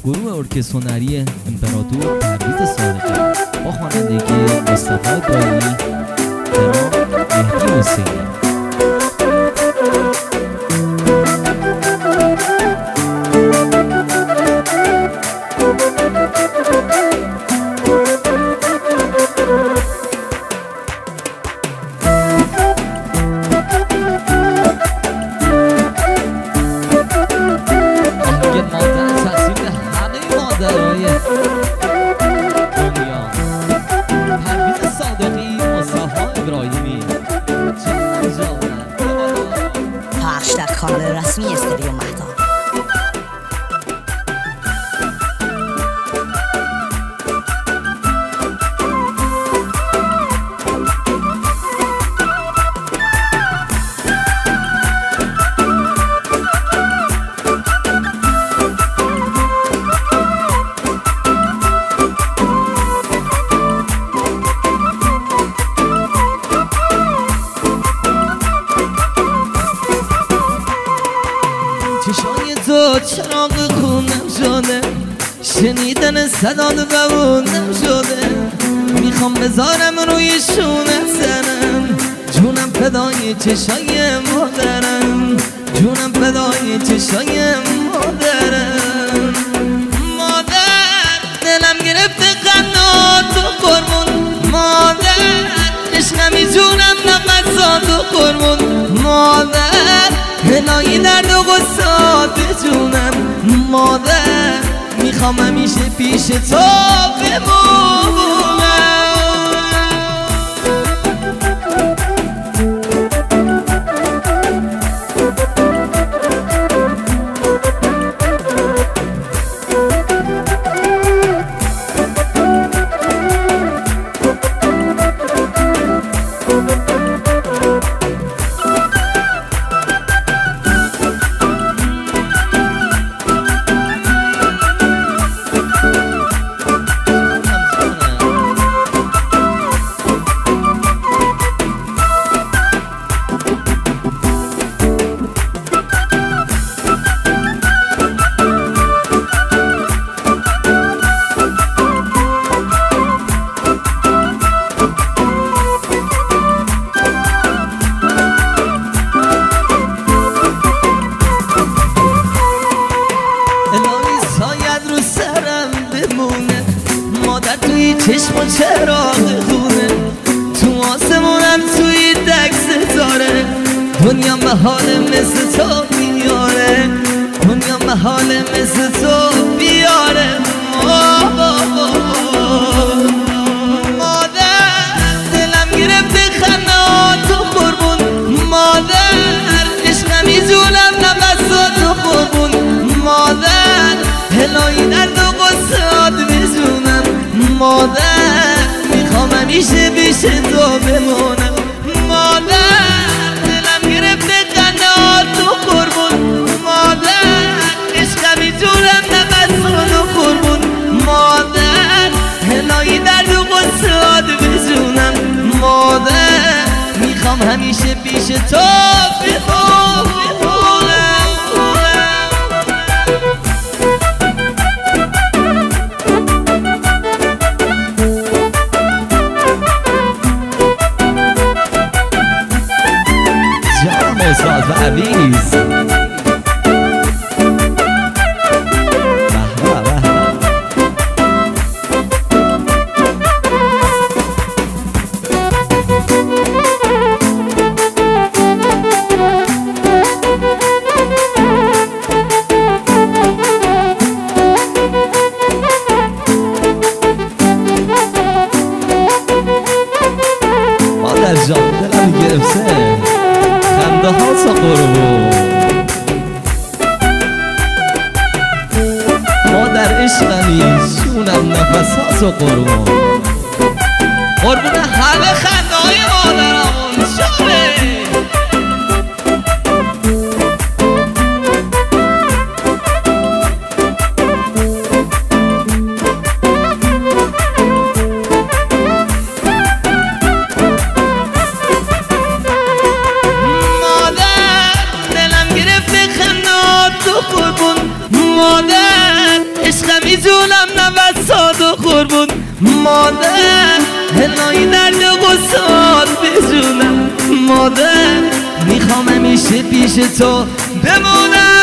گروه ارکستر هنری امپراتور پرویز صادقی با خوانندگی مصطفی دایی، ترام مهدی حسینی. در کانال رسمی استودیو مهتاب. چشای تو چراغ خونم شده، شنیدن صدات زبونم شده، میخوام بذارم روی شونت سرم، جونم فدای چشای مادرم، جونم فدای چشای مادرم. مادر دلم گرفته قنات و قربون، مادر عشقمی جونم نقصات و قربون، مادر هلایی درد و غصات جونم، مادر میخوام همیشه پیش تو بمونم. توی چشم و چراغ خونه، تو آسمونم توی تک ستاره، دنیا به حال مثل تو بیاره، دنیا به حال مثل تو بیاره. مادر دلم گرفته خنات و قربون، مادر عشقمی جونم نفسات و قربون، مادر هلایی درد و غصات بجونم، مادر میخوام همیشه پیش تو بمونم. مادر دلم گرفته قنات و قربون، مادر عشقمی جونم نفسات و قربون، مادر هلایی درد و غصات بجونم، مادر میخوام همیشه پیش تو بمونم. استاد و عویز مادر جان دلم گرفته خنده ها سا قربون، مادر عشقمی شونم نفس ها سا قربون، قربون همه خنده های مادرمون شاره. مادر عشق قربون مادر هلایی درد غصات بجونم مادر میخوام همیشه پیش تو بمونم